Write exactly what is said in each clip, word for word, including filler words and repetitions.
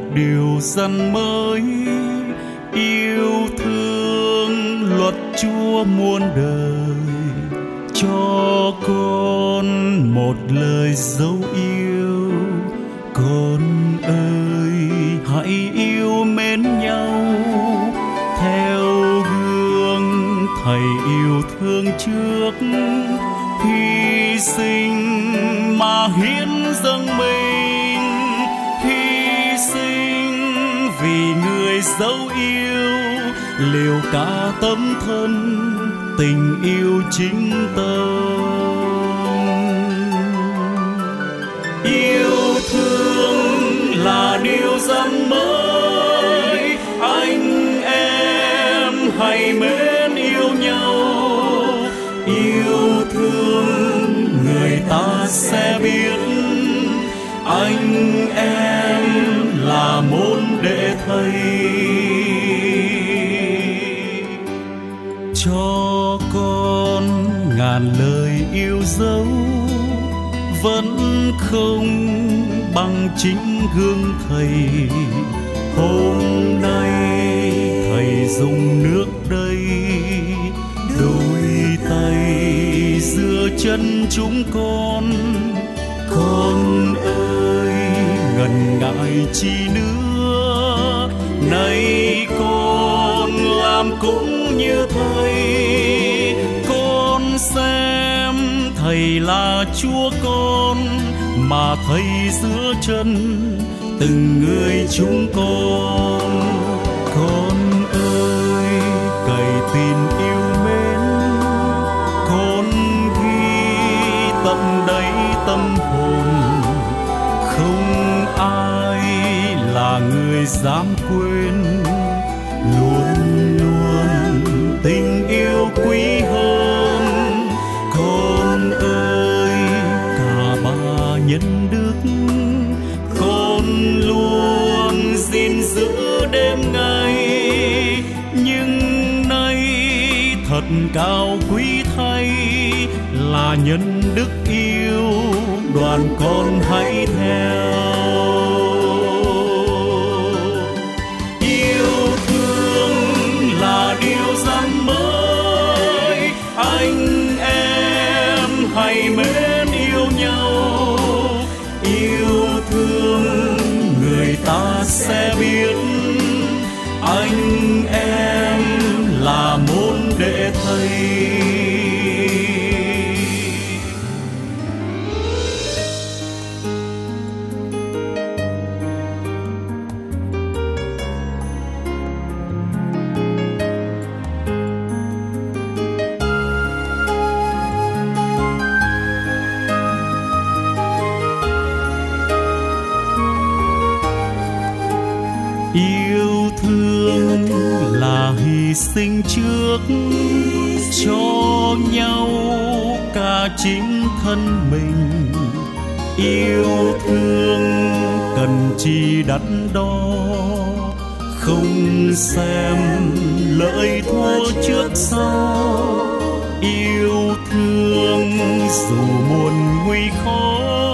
điều dân mới, yêu thương luật Chúa muôn đời, cho con một lời dấu yêu. Con ơi hãy yêu mến nhau theo gương Thầy yêu thương trước, hy sinh mà hiến dâng mình, hy sinh vì người dấu yêu, liều cả tấm thân tình yêu chính tâm. Yêu thương là điều dân mới, anh em hãy mến yêu nhau. Yêu thương người ta sẽ biết anh em là môn đệ Thầy. Cho con ngàn lời yêu dấu vẫn không bằng chính gương Thầy. Hôm nay Thầy dùng nước đây đôi tay giữa chân chúng con. Con ơi ngần ngại chi nữa, nay con làm cũng như Thầy. Con xem Thầy là Chúa con, mà Thầy giữa chân từng người chúng con. Con ơi cậy tin yêu mến, con ghi tận đáy tâm hồn. Không ai là người dám quên, luôn luôn tình yêu quý hơn. Con ơi cả ba nhân đức, con luôn gìn giữ đêm ngày. Nhưng nay thật cao quý thay là nhân đức yêu, đoàn con hãy theo. Yêu thương là điều dân mới, anh em hãy mến yêu nhau. Yêu thương người ta sẽ biết anh em là môn đệ Thầy. Yêu thương là hy sinh trước, cho nhau cả chính thân mình. Yêu thương cần chi đắn đo, không xem lợi thua trước sau. Yêu thương dù muôn nguy khó,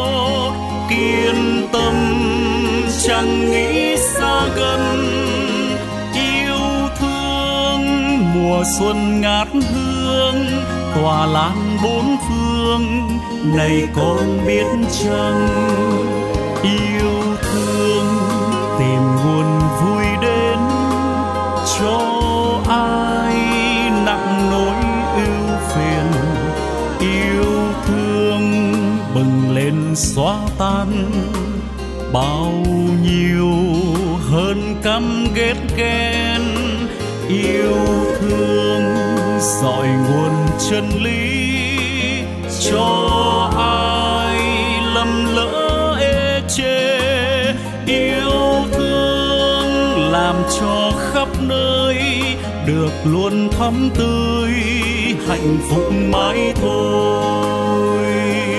kiên tâm chẳng nghĩ xa gần. Yêu thương mùa xuân ngát hương, tỏa lan bốn phương. Này con biết chăng, yêu thương tìm nguồn vui đến, cho ai nặng nỗi ưu phiền. Yêu thương bừng lên xóa tan bao nhiêu hơn căm ghét ghen. Yêu thương dọi nguồn chân lý, cho ai lầm lỡ ê chê. Yêu thương làm cho khắp nơi được luôn thắm tươi, hạnh phúc mãi thôi.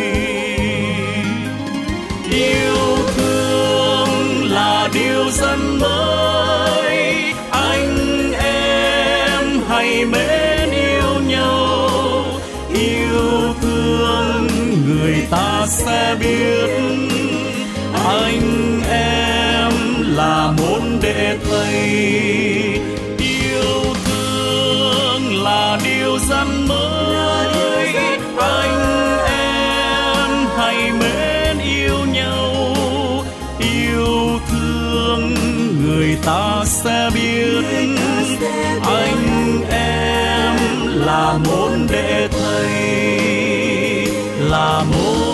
Yêu thương là điều dân mới, anh em hãy mến yêu nhau. Yêu thương người ta sẽ biết anh em là ơi, anh em hãy mến yêu nhau, yêu thương người ta sẽ biết anh em là môn đệ thầy, là môn